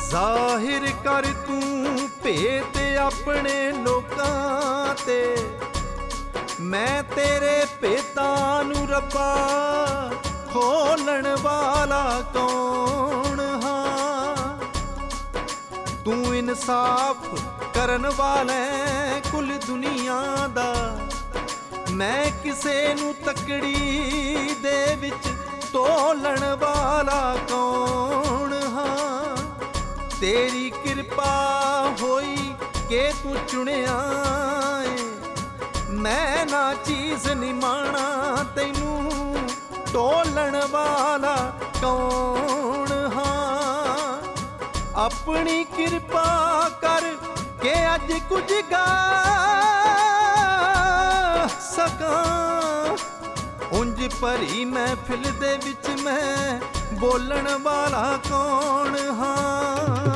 ਜ਼ਾਹਿਰ ਕਰ ਤੂੰ ਭੇਤ ਆਪਣੇ ਲੋਕਾਂ ਤੇ, ਮੈਂ ਤੇਰੇ ਭੇਤਾਂ ਨੂੰ ਰੱਬਾ ਖੋਲਣ ਵਾਲਾ ਕੌਣ ਹਾਂ। ਤੂੰ ਇਨਸਾਫ ਕਰਨ ਵਾਲਾ ਕੁੱਲ ਦੁਨੀਆ ਦਾ, ਮੈਂ ਕਿਸੇ ਨੂੰ ਤਕੜੀ ਦੇ ਵਿੱਚ ਤੋਲਣ ਵਾਲਾ ਕੌਣ ਹਾਂ। ਤੇਰੀ ਕਿਰਪਾ ਹੋਈ ਕਿ ਤੂੰ ਚੁਣਿਆ ਏ, ਮੈਂ ਨਾ ਚੀਜ਼ ਨਹੀਂ ਮਾਣਾ ਤੈਨੂੰ ਤੋਲਣ ਵਾਲਾ ਕੌਣ ਹਾਂ। ਆਪਣੀ ਕਿਰਪਾ ਕਰ ਕੇ ਅੱਜ ਕੁਝ ਗਾ ਸਕਾਂ, ਉਂਝ ਭਰੀ ਮਹਿਫਿਲ ਦੇ ਵਿੱਚ ਮੈਂ ਬੋਲਣ ਵਾਲਾ ਕੌਣ ਹਾਂ।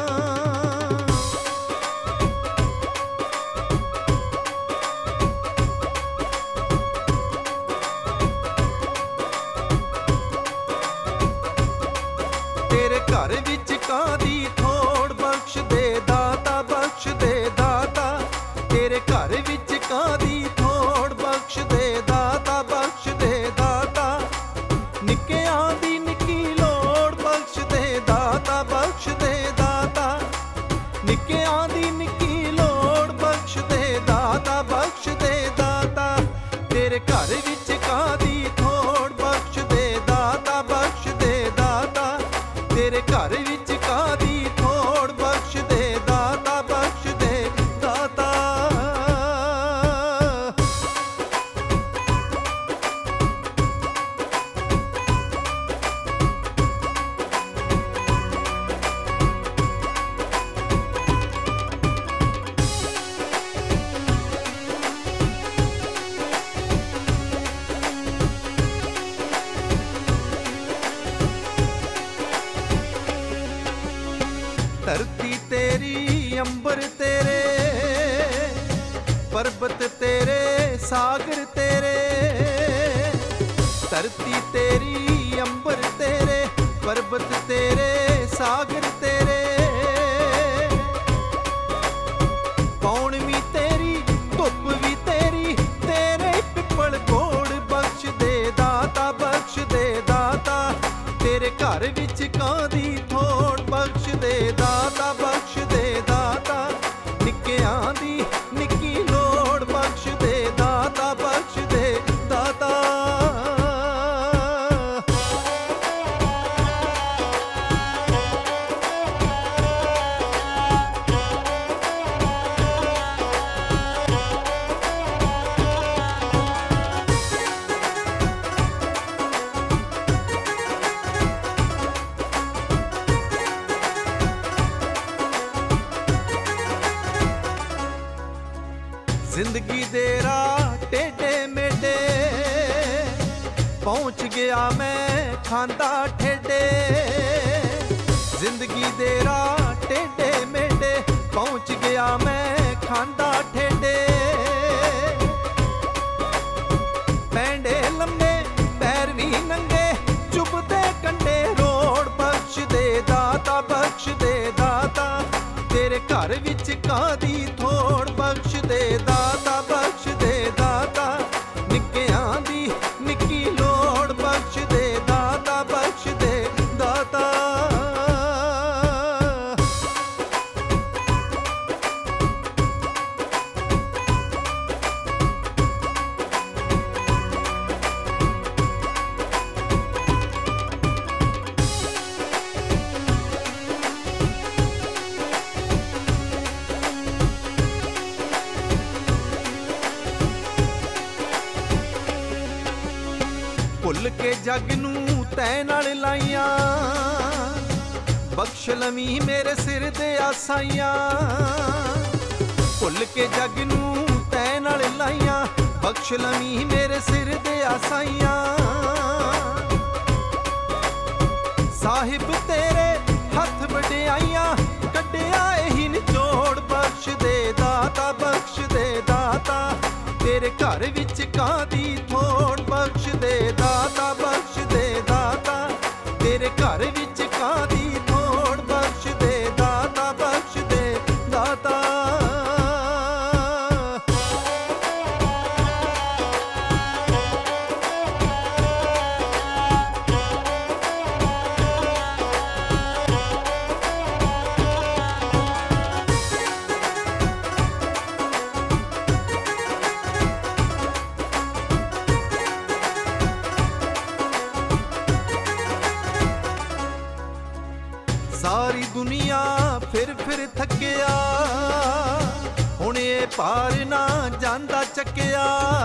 ਤੇਰੇ ਘਰ ਵਿੱਚ ਕਾਹਦੀ ਥੋੜ, ਬਖਸ਼ ਦੇ ਦਾਤਾ, ਬਖਸ਼ ਦੇ ਦਾਤਾ। ਤੇਰੇ ਘਰ ਵਿੱਚ ਕਾਹਦੀ ਥੋੜ, ਬਖਸ਼ ਦੇ ਦਾਤਾ, ਬਖਸ਼ ਦੇ ਦਾਤਾ। ਨਿੱਕਿਆਂ ਦੀ ਨਿੱਕੀ ਲੋੜ, ਬਖਸ਼ ਦੇ ਦਾਤਾ, ਬਖਸ਼ ਦੇ ਦਾਤਾ। ਨਿੱਕਿਆਂ ਦੀ ਨਿੱਕੀ ਲੋੜ, ਬਖਸ਼ ਦੇ ਦਾਤਾ, ਬਖਸ਼ ਦੇ ਦਾਤਾ। ਤੇਰੇ ਘਰ ਵਿੱਚ ਕਾਹਦੀ ਥੋੜ, ਬਖਸ਼ ਦੇ ਦਾਤਾ, ਬਖਸ਼ ਦੇ ਦਾਤਾ। ਤੇਰੇ ਘਰ ਵਿੱਚ ਕਾਹਦੀ ਥੋੜ, ਬਖਸ਼ ਦੇ ਦਾਤਾ, ਬਖਸ਼ ਦੇ ਦਾਤਾ। ਧਰਤੀ ਤੇਰੀ, ਅੰਬਰ ਤੇਰੇ, ਪਰਬਤ ਤੇਰੇ, ਸਾਗਰ ਤੇਰੇ। ਧਰਤੀ ਤੇਰੀ, ਅੰਬਰ ਤੇਰੇ, ਪਰਬਤ ਤੇਰੇ, ਸਾਗਰ ਤੇਰੇ। ਪੌਣ ਵੀ ਤੇਰੀ, ਧੁੱਪ ਵੀ ਤੇਰੀ, ਤੇਰੇ ਪਿੱਪਲ ਕੋੜ, ਬਖਸ਼ ਦੇ ਦਾਤਾ, ਬਖਸ਼ ਦੇ ਦਾਤਾ। ਤੇਰੇ ਘਰ ਵਿੱਚ ਕਾਹਦੀ ਥੋੜ, ਬਖਸ਼ ਦੇ ਦਾਤਾ, ਬਖਸ਼ ਦੇ ਦਾਤਾ। ਨਿੱਕਿਆਂ ਦੀ ਨਿੱਕੀ ਲੋੜ, ਬਖਸ਼ ਦੇ ਦਾਤਾ, ਬਖਸ਼ ਦੇ ਦਾਤਾ। ਜ਼ਿੰਦਗੀ ਦੇ ਰਾਹ ਟੇਢੇ ਮੇਢੇ, ਪਹੁੰਚ ਗਿਆ ਮੈਂ ਖਾਂਦਾ ਠੇਡੇ। ਜ਼ਿੰਦਗੀ ਦੇ ਰਾਹ ਟੇਢੇ ਮੇਢੇ, ਪਹੁੰਚ ਗਿਆ ਮੈਂ ਖਾਂਦਾ ਠੇਡੇ। ਪੈਂਡੇ ਲੰਮੇ ਪੈਰ ਵੀ ਨੰਗੇ, ਚੁੱਭਦੇ ਕੰਡੇ ਰੋੜ, ਬਖਸ਼ ਦੇ ਦਾਤਾ, ਬਖਸ਼ ਦੇ ਦਾਤਾ। ਤੇਰੇ ਘਰ ਵਿੱਚ ਕਾਹਦੀ ਥੋੜ, ਬਖਸ਼ ਦੇ ਦਾਤਾ, ਬਖਸ਼ ਦੇ ਦਾਤਾ। ਨਿੱਕਿਆਂ ਦੀ ਨਿੱਕੀ ਲੋੜ, ਬਖਸ਼ ਦੇ ਦਾਤਾ, ਬਖਸ਼ ਦੇ ਦਾਤਾ। ਭੁੱਲ ਕੇ ਜੱਗ ਨੂੰ ਤੈ ਨਾਲ ਲਾਈਆਂ, ਬਖਸ਼ ਲਵੀਂ ਮੇਰੇ ਸਿਰ ਦੇ ਆਸਾਈਆਂ। ਭੁੱਲ ਕੇ ਜੱਗ ਨੂੰ ਤੈ ਨਾਲ ਲਾਈਆਂ, ਬਖਸ਼ ਲਵੀਂ ਮੇਰੇ ਸਿਰ ਦੇ ਆਸਾਈਆਂ। ਸਾਹਿਬ ਤੇਰੇ ਹੱਥ ਵਡਿਆਈਆਂ, ਕੱਢਿਆ ਇਹੀ ਨਿਚੋੜ, ਬਖਸ਼ ਦੇ ਦਾਤਾ, ਬਖਸ਼ ਦੇ ਦਾਤਾ। ਤੇਰੇ ਘਰ ਵਿੱਚ ਕਾਹਦੀ ਥੋੜ, ਬਖਸ਼ ਦੇ ਦਾਤਾ, ਬਖਸ਼ ਦੇ ਦਾਤਾ। ਤੇਰੇ ਘਰ ਵਿੱਚ ਕਾਹਦੀ ਥੋੜ, ਬਖਸ਼ ਦੇ ਦਾਤਾ। ਸਾਰੀ ਦੁਨੀਆ ਫਿਰ ਥੱਕਿਆ, ਹੁਣ ਇਹ ਭਾਰ ਨਾ ਜਾਂਦਾ ਚੱਕਿਆ।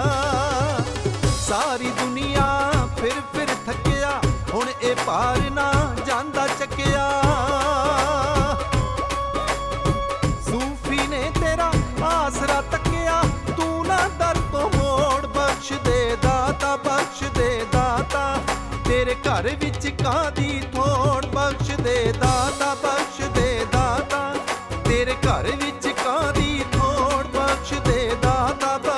ਸਾਰੀ ਦੁਨੀਆ ਫਿਰ ਥੱਕਿਆ, ਹੁਣ ਇਹ ਭਾਰ ਨਾ ਜਾਂਦਾ ਚੱਕਿਆ। ਸੂਫੀ ਨੇ ਤੇਰਾ ਆਸਰਾ ਤੱਕਿਆ, ਤੂੰ ਨਾ ਦਰ ਤੋਂ ਮੋੜ। ਬਖਸ਼ ਦੇ ਦਾਤਾ, ਬਖਸ਼ ਦੇ ਦਾਤਾ, ਤੇਰੇ ਘਰ ਵਿੱਚ ਕਾਹਦੀ ਥੋੜ। ਬਖਸ਼ ਦੇ ਦਾਤਾ, ਬਖਸ਼ ਦੇ ਦਾਤਾ, ਤੇਰੇ ਘਰ ਵਿੱਚ ਕਾਹਦੀ ਥੋੜ। ਬਖਸ਼ ਦੇ ਦਾਤਾ।